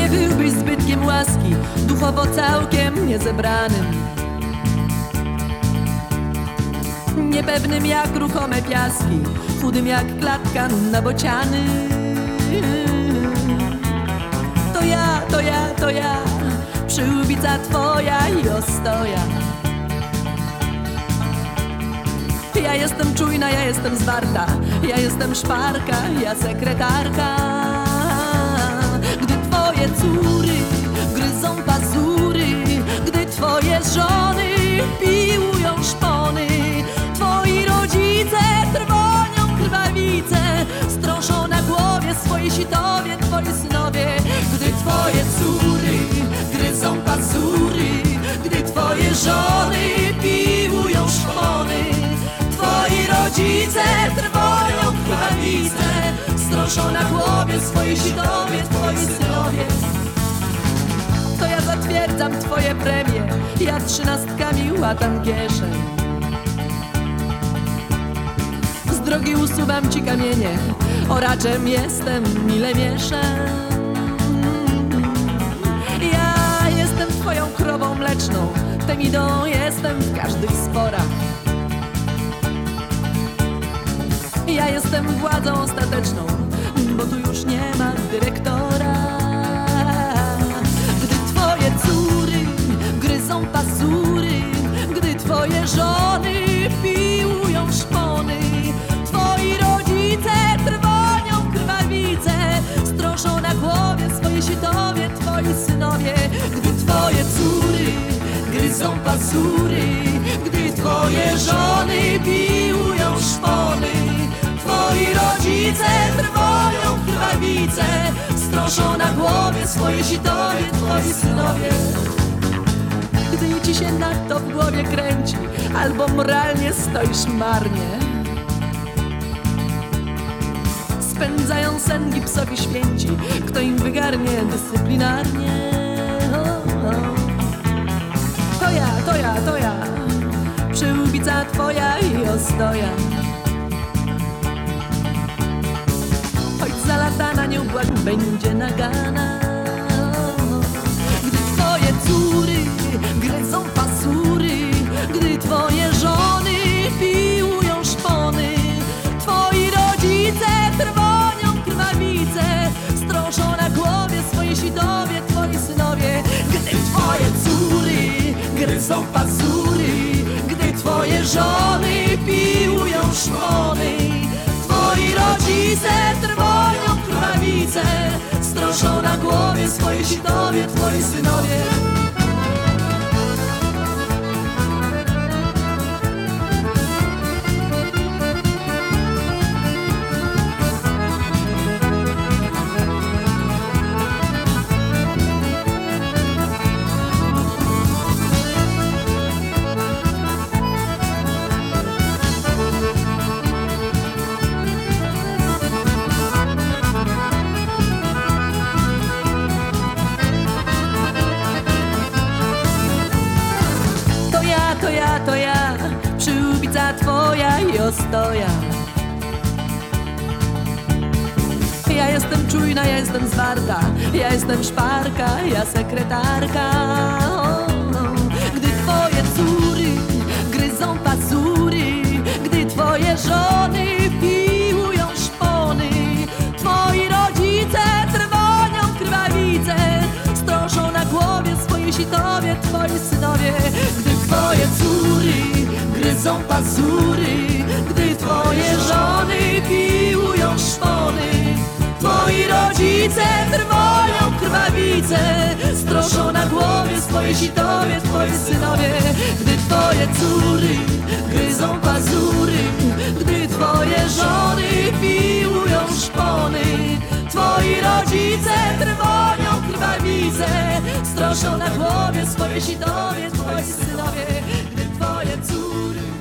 nie byłbyś zbytkiem łaski, duchowo całkiem niezebranym, niepewnym jak ruchome piaski, chudym jak klatka na bociany. To ja, przyłbica twoja i ostoja. Ja jestem czujna, ja jestem zwarta, ja jestem szparka, ja sekretarka. Gdy twoje córy gryzą pazury, gdy twoje żony piłują szpony, twoi rodzice trwonią krwawice, strążą na głowie swoje sitowie, twoi synowie. Gdy twoje córy gryzą pazury, gdy twoje żony piłują szpony, twoi rodzice trwoją krwawice, strążą na głowie swoje sitowie, twoi synowie. To ja zatwierdzam twoje premie, ja 13 łatam kieszeń. Z drogi usuwam ci kamienie, oraczem jestem, mile mieszę. Ja jestem twoją krową mleczną, Temidą jestem w każdych sporach. Ja jestem władzą ostateczną, bo tu już nie ma dyrektora. Gdy twoje córy gryzą pazury, gdy twoje żony piłują szpony, twoi rodzice trwonią krwawice, strążą na głowie swoje sitowie, twoi synowie. Gdy twoje córy gryzą pazury, gdy twoje żony piłują szpony, twoi rodzice trwoją krwawice, strążą na głowie swoje sitowie, twoi synowie. Gdy ci się na to w głowie kręci, albo moralnie stoisz marnie, spędzają sen gipsowi święci, kto im wygarnie dyscyplinarnie. To ja, przyłbica twoja i ostoja. Choć zalatana nieubłag będzie nagana. Gdy twoje córy gryzą pazury, gdy twoje żony piłują szpony, twoi rodzice trwonią krwawice, strążą na głowie swoje sitowie, twoi synowie. Gdy twoje córy gryzą pazury, gdy twoje żony piłują szpony, twoi rodzice trwoją krwawice, strążą na głowie swoje sitowie, twoi synowie. To ja, przyłbica twoja i ostoja. Ja jestem czujna, ja jestem zwarta, ja jestem szparka, ja sekretarka. Gdy twoje córy gryzą pazury, gdy twoje żony piłują szpony, twoi rodzice trwonią krwawice, strążą na głowie swoje sitowie, twoi synowie. Gdy twoje córy gryzą pazury, gdy twoje żony piłują szpony, twoi rodzice trwoją krwawice, strążą na głowie swoje sitowie, twoi synowie. Gdy twoje córy gryzą pazury, gdy twoje żony piłują szpony, twoi rodzice trwoją krwawice, strążą na głowie swoje sitowie, twoi synowie. Gdy twoje córy